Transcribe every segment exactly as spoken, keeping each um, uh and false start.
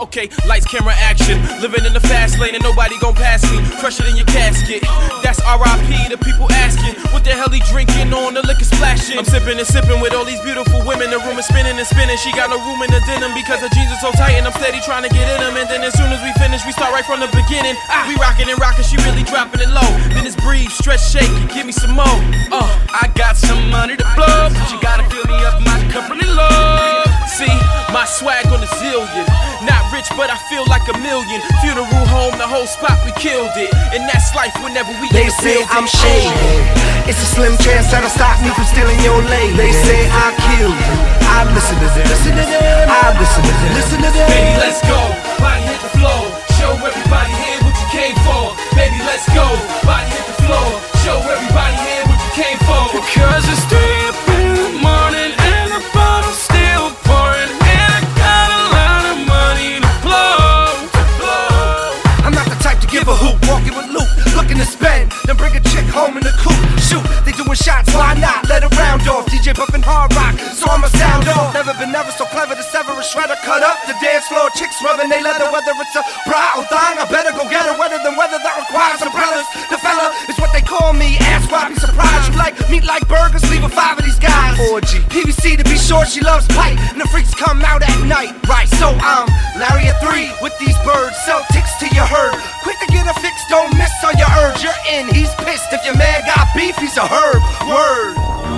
Okay, lights, camera, action. Living in the fast lane and nobody gon' pass me. Crush it in your casket. That's R I P the people asking, what the hell he drinking on the liquor splashing? I'm sipping and sipping with all these beautiful women. The room is spinning and spinning. She got no room in the denim because her jeans are so tight and I'm steady trying to get in them. And then as soon as we finish, we start right from the beginning. Ah, we rockin' and rockin', she really dropping it low. Then it's breathe, stretch, shake, give me some more. Uh, I got some money to blow, but you gotta fill me up my company low. See, my swag on a zillion. Not rich, but I feel like a million. Funeral home, the whole spot, we killed it. And that's life whenever we They say I'm shady. It's a slim chance that'll stop me from stealing your lady. They say I kill you. I listen to them. Listen to them. I listen to them. Listen to them. Baby, let's go. Body hit the floor. Show everybody here what you came for. Baby, let's go. Body hit the floor. Show everybody here what you came for. Because it's three up in the morning and the bottle's still pouring. And I got a lot of money to blow, to blow. I'm not the type to give a hoot. Walking with loot, looking to spend. Then bring a chick home in the coupe. Shoot, they doing shots, why not? Let it round off. D J bumping hard rock, so I'ma sound off. Never been never so clever to sever a shredder. Cut up the dance floor, chicks rubbing they leather. Whether it's a bra or thong, I better go get her. Weather than weather that requires umbrellas. The fella is what they call me. Ask why, be surprised. You like meat like burgers, leave a five of these guys. Orgy, P V C to be short, she loves pipe. And the freaks come out at night. Right, so I'm Larry at three with these birds. Sell ticks to your herd. Quick to get a fix, don't miss on your urge. You're in, he's pissed. If your man got beef, he's a herb. Word.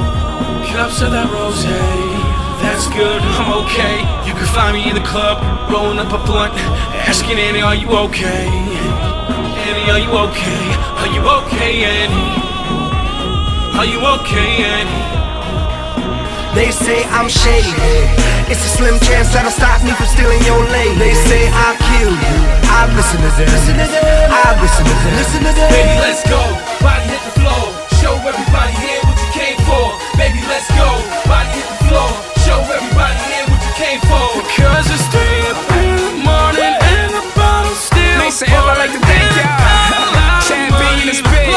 Cups of that rosé, that's good, I'm okay. You can find me in the club, rolling up a blunt, asking Annie, are you okay? Annie, are you okay? Are you okay, Annie? Are you okay, Annie? They say I'm shady. It's a slim chance that'll stop me from stealing your lady. They say I'll kill you. I listen to them. Listen to them. I listen to them. Listen to them. Baby, let's go. Body hit the floor. Show everybody here what you came for. Baby, let's go. Body hit the floor. Show everybody here what you came for. Because it's three up in the morning and the bottle's still Mason Hill, I like to thank y'all. Champion in this bitch.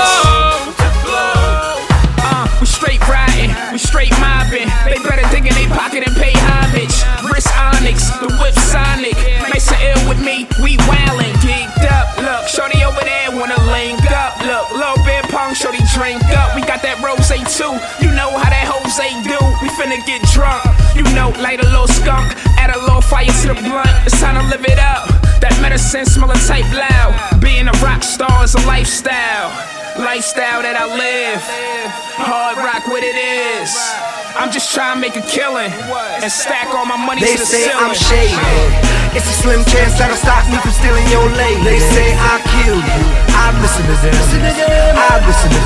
Uh, we straight riding, we straight mobbing. They better dig in they pocket and pay homage. Wrist Onyx, the whip Sonic. Mason Hill with me, we wildin', geeked up. Look, shorty over there wanna link up. Look, little bit punk, shorty drink up. We got that rosé too. You know how that Jose do. We finna get drunk. You know, light a little skunk, add a little fire to the blunt. It's time to live it up. That medicine smelling type loud. Being a rock star is a lifestyle. Lifestyle that I live. Hard rock what it is. I'm just trying to make a killing and stack all my money They to the say ceiling. I'm shady. It's a slim chance that'll stop me from stealing your lady. They say I'll kill you. I listen to them. Listen to them. I listen to